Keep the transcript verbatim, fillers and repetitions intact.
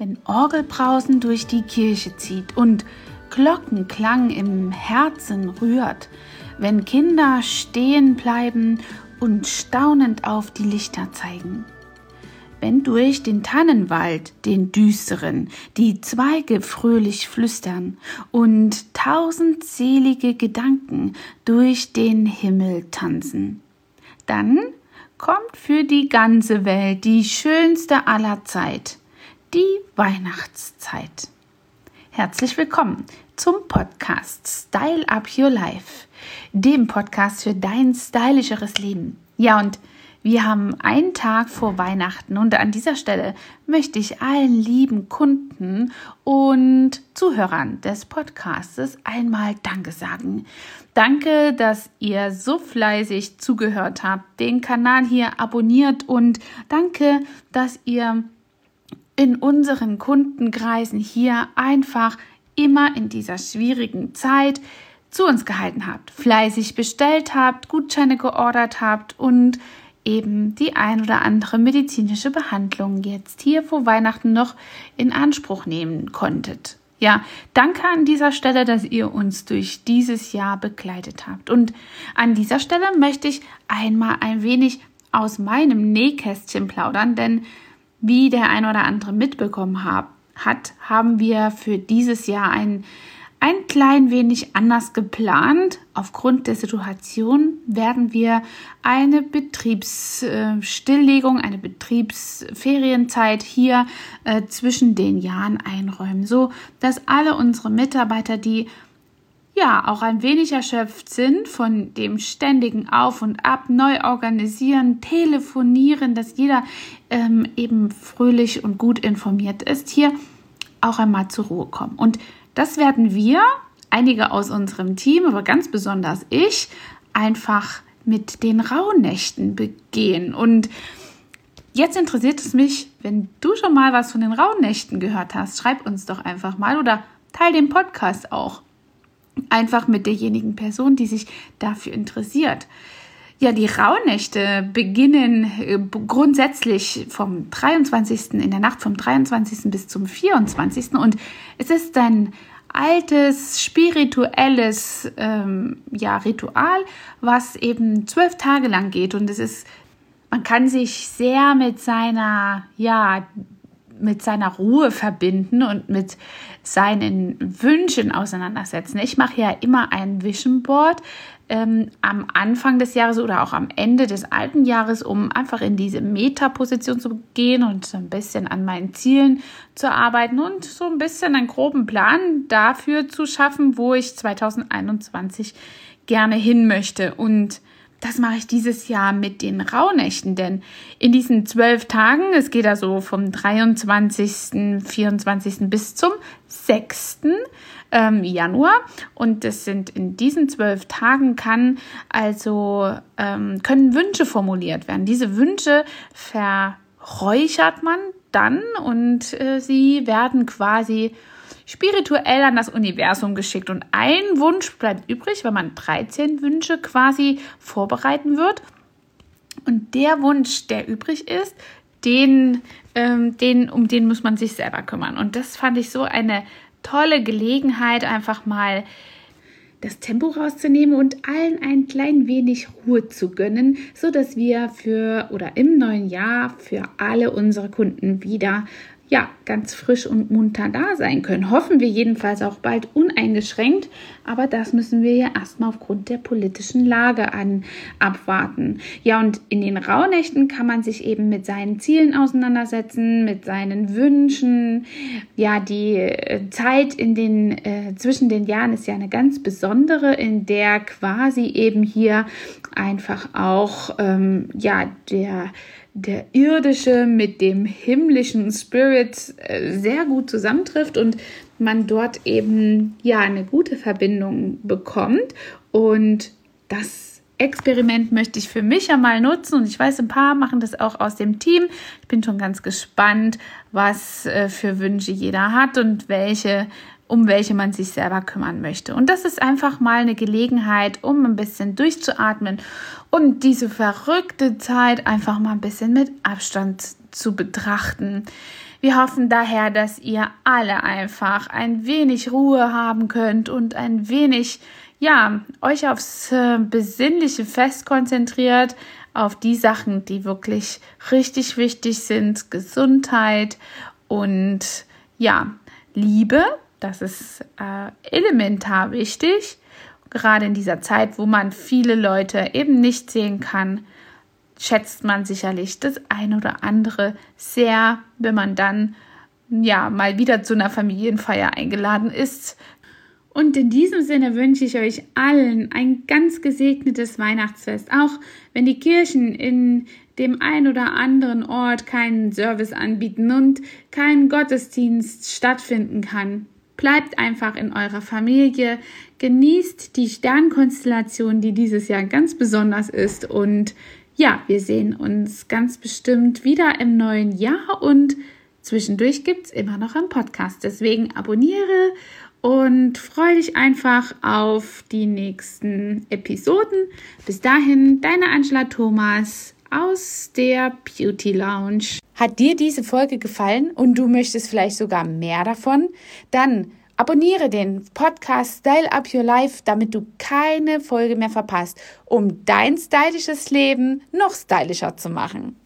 wenn Orgelbrausen durch die Kirche zieht und Glockenklang im Herzen rührt, wenn Kinder stehen bleiben und staunend auf die Lichter zeigen. Wenn durch den Tannenwald, den düsteren, die Zweige fröhlich flüstern und tausend selige Gedanken durch den Himmel tanzen, dann kommt für die ganze Welt die schönste aller Zeit, die Weihnachtszeit. Herzlich willkommen zum Podcast Style Up Your Life, dem Podcast für dein stylischeres Leben. Ja, und wir haben einen Tag vor Weihnachten und an dieser Stelle möchte ich allen lieben Kunden und Zuhörern des Podcasts einmal Danke sagen. Danke, dass ihr so fleißig zugehört habt, den Kanal hier abonniert und danke, dass ihr in unseren Kundenkreisen hier einfach immer in dieser schwierigen Zeit zu uns gehalten habt, fleißig bestellt habt, Gutscheine geordert habt und eben die ein oder andere medizinische Behandlung jetzt hier vor Weihnachten noch in Anspruch nehmen konntet. Ja, danke an dieser Stelle, dass ihr uns durch dieses Jahr begleitet habt. Und an dieser Stelle möchte ich einmal ein wenig aus meinem Nähkästchen plaudern, denn wie der ein oder andere mitbekommen hab, hat, haben wir für dieses Jahr ein Ein klein wenig anders geplant. Aufgrund der Situation werden wir eine Betriebsstilllegung, eine Betriebsferienzeit hier äh, zwischen den Jahren einräumen, so dass alle unsere Mitarbeiter, die ja auch ein wenig erschöpft sind von dem ständigen Auf und Ab, neu organisieren, telefonieren, dass jeder ähm, eben fröhlich und gut informiert ist, hier auch einmal zur Ruhe kommen. Und das werden wir, einige aus unserem Team, aber ganz besonders ich, einfach mit den Rauhnächten begehen. Und jetzt interessiert es mich, wenn du schon mal was von den Rauhnächten gehört hast, schreib uns doch einfach mal oder teil den Podcast auch. Einfach mit derjenigen Person, die sich dafür interessiert. Ja, die Rauhnächte beginnen äh, grundsätzlich vom dreiundzwanzigsten in der Nacht vom dreiundzwanzigsten bis zum vierundzwanzigsten und es ist ein altes spirituelles ähm, ja, Ritual, was eben zwölf Tage lang geht und es ist, man kann sich sehr mit seiner ja mit seiner Ruhe verbinden und mit seinen Wünschen auseinandersetzen. Ich mache ja immer ein Vision Board ähm, am Anfang des Jahres oder auch am Ende des alten Jahres, um einfach in diese Meta-Position zu gehen und so ein bisschen an meinen Zielen zu arbeiten und so ein bisschen einen groben Plan dafür zu schaffen, wo ich zwanzig einundzwanzig gerne hin möchte. Und das mache ich dieses Jahr mit den Rauhnächten, denn in diesen zwölf Tagen, es geht also vom dreiundzwanzigsten, vierundzwanzigsten bis zum sechsten Januar und das sind in diesen zwölf Tagen kann also ähm, können Wünsche formuliert werden. Diese Wünsche verräuchert man dann und äh, sie werden quasi spirituell an das Universum geschickt und ein Wunsch bleibt übrig, wenn man dreizehn Wünsche quasi vorbereiten wird. Und der Wunsch, der übrig ist, den, ähm, den, um den muss man sich selber kümmern. Und das fand ich so eine tolle Gelegenheit, einfach mal das Tempo rauszunehmen und allen ein klein wenig Ruhe zu gönnen, sodass wir für oder im neuen Jahr für alle unsere Kunden wieder ja, ganz frisch und munter da sein können. Hoffen wir jedenfalls auch bald uneingeschränkt, aber das müssen wir ja erstmal aufgrund der politischen Lage an, abwarten. Ja, und in den Rauhnächten kann man sich eben mit seinen Zielen auseinandersetzen, mit seinen Wünschen. Ja, die Zeit in den, äh, zwischen den Jahren ist ja eine ganz besondere, in der quasi eben hier einfach auch, ähm, ja, der der irdische mit dem himmlischen Spirit äh, sehr gut zusammentrifft und man dort eben ja eine gute Verbindung bekommt. Und das Experiment möchte ich für mich ja mal nutzen und ich weiß, ein paar machen das auch aus dem Team. Ich bin schon ganz gespannt, was äh, für Wünsche jeder hat und welche um welche man sich selber kümmern möchte. Und das ist einfach mal eine Gelegenheit, um ein bisschen durchzuatmen und diese verrückte Zeit einfach mal ein bisschen mit Abstand zu betrachten. Wir hoffen daher, dass ihr alle einfach ein wenig Ruhe haben könnt und ein wenig, ja, euch aufs äh, besinnliche Fest konzentriert, auf die Sachen, die wirklich richtig wichtig sind, Gesundheit und ja, Liebe, das ist äh, elementar wichtig, gerade in dieser Zeit, wo man viele Leute eben nicht sehen kann, schätzt man sicherlich das ein oder andere sehr, wenn man dann ja mal wieder zu einer Familienfeier eingeladen ist. Und in diesem Sinne wünsche ich euch allen ein ganz gesegnetes Weihnachtsfest, auch wenn die Kirchen in dem ein oder anderen Ort keinen Service anbieten und kein Gottesdienst stattfinden kann. Bleibt einfach in eurer Familie, genießt die Sternkonstellation, die dieses Jahr ganz besonders ist, und ja, wir sehen uns ganz bestimmt wieder im neuen Jahr und zwischendurch gibt es immer noch einen Podcast. Deswegen abonniere und freue dich einfach auf die nächsten Episoden. Bis dahin, deine Angela Thomas aus der Beauty Lounge. Hat dir diese Folge gefallen und du möchtest vielleicht sogar mehr davon? Dann abonniere den Podcast Style Up Your Life, damit du keine Folge mehr verpasst, um dein stylisches Leben noch stylischer zu machen.